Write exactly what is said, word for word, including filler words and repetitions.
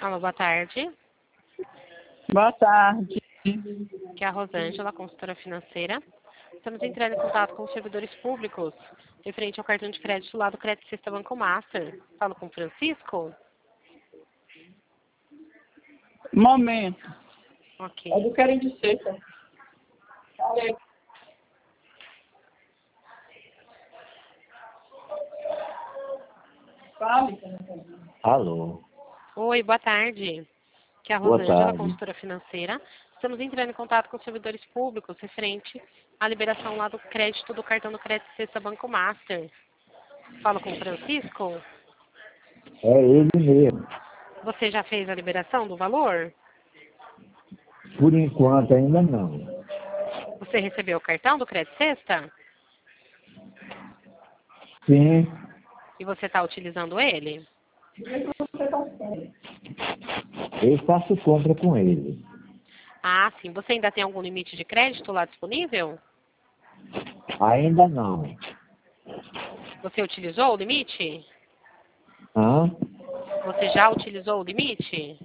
Alô, boa tarde. Boa tarde. Aqui é a Rosângela, consultora financeira. Estamos entrando em contato com os servidores públicos referente ao cartão de crédito lá do Crédito Sexta Banco Master. Falo com o Francisco? Momento. Ok. É do Querem de Sexta. Falei. Fale. Alô, Oi, boa tarde. Aqui é a boa Rosângela, tarde. consultora financeira. Estamos entrando em contato com os servidores públicos referente à liberação lá do crédito do cartão do Crédito Sexta Banco Master. Falo com o Francisco? É ele mesmo. Você já fez a liberação do valor? Por enquanto ainda não. Você recebeu o cartão do Crédito Sexta? Sim, E você está utilizando ele? eu faço compra com ele. Ah, sim. Você ainda tem algum limite de crédito lá disponível? Ainda não. Você utilizou o limite? Hã? Você já utilizou o limite?